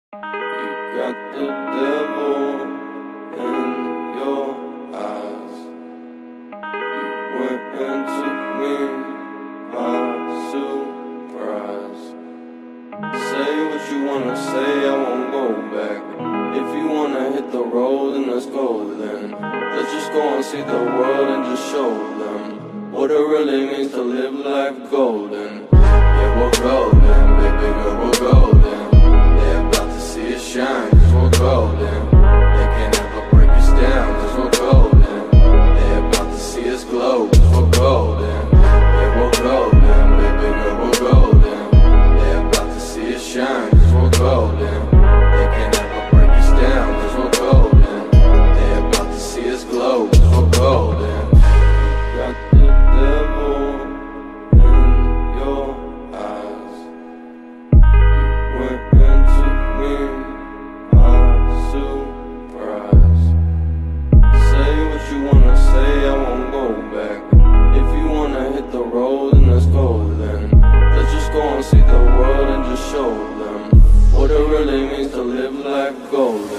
You got the devil in your eyes. You went and took me by surprise. Say what you wanna say, I won't go back. If you wanna hit the road, then let's go then. Let's just go and see the world and just show them what it really means to live life golden. Yeah, we're golden, baby girl, we're golden. They're about to see us shine, cause we're golden. They can't ever break us down, cause we're golden. They're about to see us glow, cause we're golden. Yeah, we're golden, baby girl, we're golden. They're about to see us shine, cause we're golden. They can't ever break us down, cause we're golden. They're about to see us glow, cause we're golden. Got the devil in your eyes. You went and took me by surprise. Say what you wanna say, I won't go back. If you wanna hit the road, then let's go then. Let's just go and see the world and just show them what it really means to live life golden.